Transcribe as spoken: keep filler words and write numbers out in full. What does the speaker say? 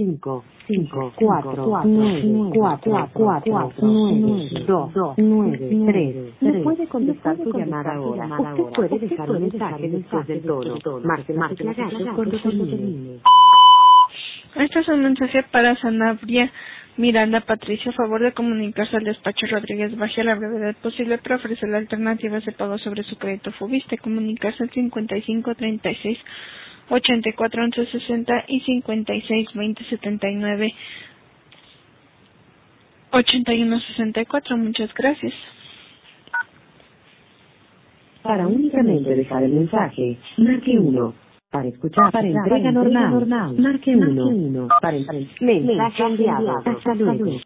cinco, cinco, cuatro, nueve, cuatro, cuatro, nueve, dos, nueve, tres. No puede contestar su llamada ahora. Usted puede dejar un mensaje después del tono. Marque la tecla gato cuando termine. Este es un mensaje para Sanabria Miranda Patricia. A favor de comunicarse al despacho Rodríguez Baje a la brevedad posible para ofrecerle alternativas de pago sobre su crédito Fubiste. Comunicarse al cincuenta y cinco, treinta y seis, ochenta y cuatro, once, sesenta y cincuenta y seis, veinte, setenta y nueve, ochenta y uno, sesenta y cuatro. Muchas gracias. Para únicamente dejar el mensaje, marque uno. Para escuchar, para entrega normal, marque uno. Para el mensaje enviado. Hasta luego.